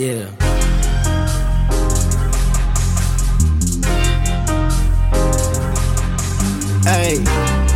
Yeah. Hey.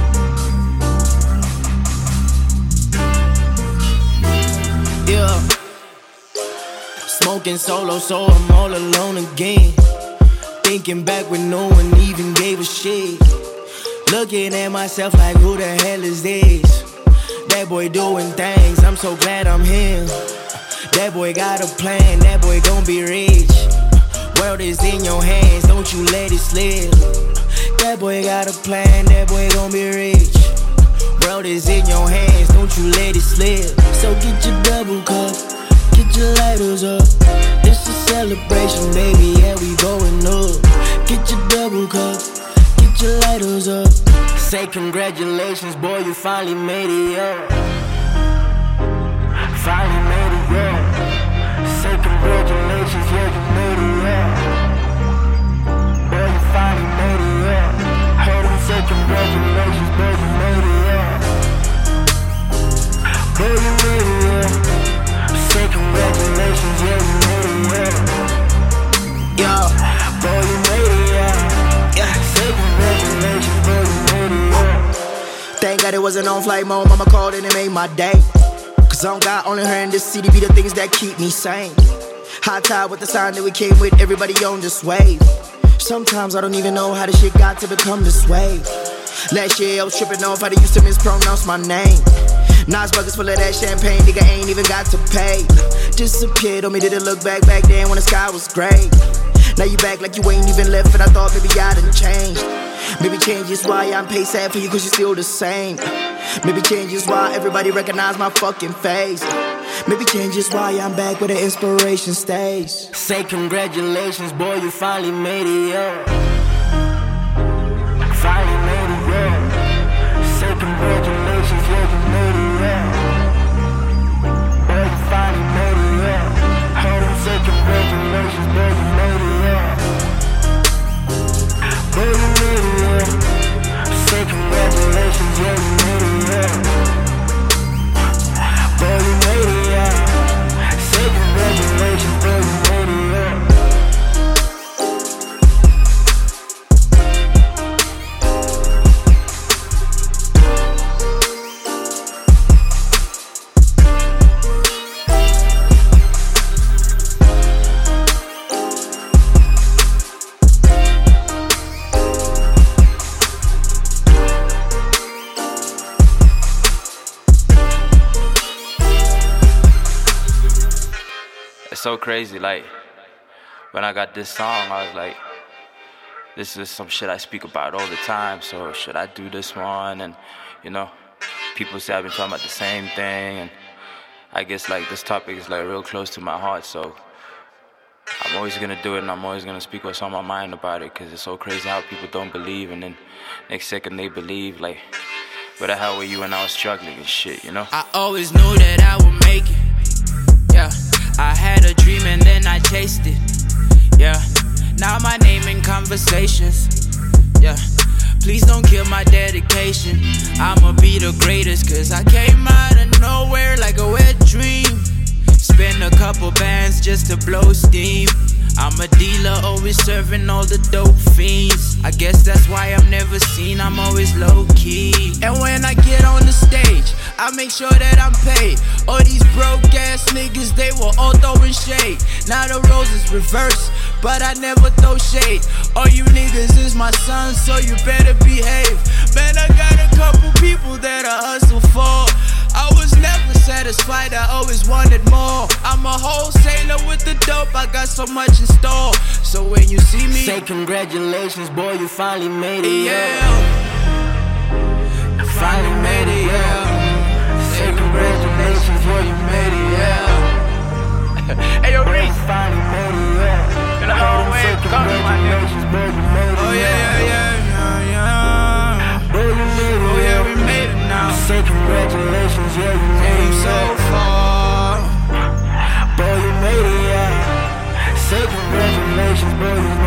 Yeah. Smoking solo, so I'm all alone again. Thinking back when no one even gave a shit. Looking at myself like, who the hell is this? That boy doing things, I'm so glad I'm him. That boy got a plan, that boy gon' be rich. World is in your hands, don't you let it slip. That boy got a plan, that boy gon' be rich. World is in your hands, don't you let it slip. So get your double cup, get your lighters up. This a celebration, baby, yeah, we going up. Get your double cup, get your lighters up. Say congratulations, boy, you finally made it up. Finally made it up. Say congratulations, yeah, you made it up. Boy, you finally made it up. Heard him say congratulations, boy, you made it up. Boy, you made it up. Say congratulations, yeah, you made it up. Yo, boy, you made it up. Yeah, say congratulations, boy, you made it up. Thank God it wasn't on flight mode, mama called and it made my day. Cause on God, only her in this city be the things that keep me sane. High tide with the sign that we came with, everybody on this wave. Sometimes I don't even know how this shit got to become this way. Last year I was tripping off how they used to mispronounce my name. Nas buckets full of that champagne, nigga ain't even got to pay. Disappeared on me, didn't look back then when the sky was gray. Now you back like you ain't even left, and I thought maybe I done changed. Maybe change is why I'm paid sad for you, cause you're still the same. Maybe change is why everybody recognize my fucking face. Maybe change is why I'm back where the inspiration stays. Say congratulations, boy, you finally made it up. Finally made it up. Say congratulations, yeah, you made it up. Boy, you finally made it up. Heard him say congratulations, boy, you made it up. Boy, you made it up. Say congratulations, yeah, you made it up. Boy, you made it up. Say congratulations, boy, you made it up. It's so crazy, like, when I got this song, I was like, this is some shit I speak about all the time, so should I do this one? And, you know, people say I've been talking about the same thing, and I guess, like, this topic is, like, real close to my heart, so I'm always gonna do it, and I'm always gonna speak what's on my mind about it, because it's so crazy how people don't believe, and then next second they believe, like, where the hell were you when I was struggling and shit, you know? I always knew that I would make it, yeah. I had a dream and then I chased it, yeah. Now my name in conversations, yeah. Please don't kill my dedication. I'ma be the greatest, cause I came out of nowhere like a wet dream. Spend a couple bands just to blow steam. I'm a dealer, always serving all the dope fiends. I guess that's why I'm never seen, I'm always low-key. And when I get on the stage, I make sure that I'm paid. All these broke-ass niggas, they were all throwing shade. Now the roles is reversed, but I never throw shade. All you niggas is my sons, so you better behave. Man, I got a couple people that I hustle for. I was never satisfied, I always wanted more. I'm a wholesaler with the dope, I got so much in store. So when you see me, say congratulations, boy, you finally made it, yeah. You finally made it, yeah. Say congratulations, boy, you made it, yeah. Hey, yo, Reese, you finally made it, yeah. Been a long way coming, my nigga. Oh, yeah. Boy, you made it, oh, yeah, we made it now. Say congratulations, yeah, you made it so far. Boy, you made it, yeah. Say congratulations, boy, you made it.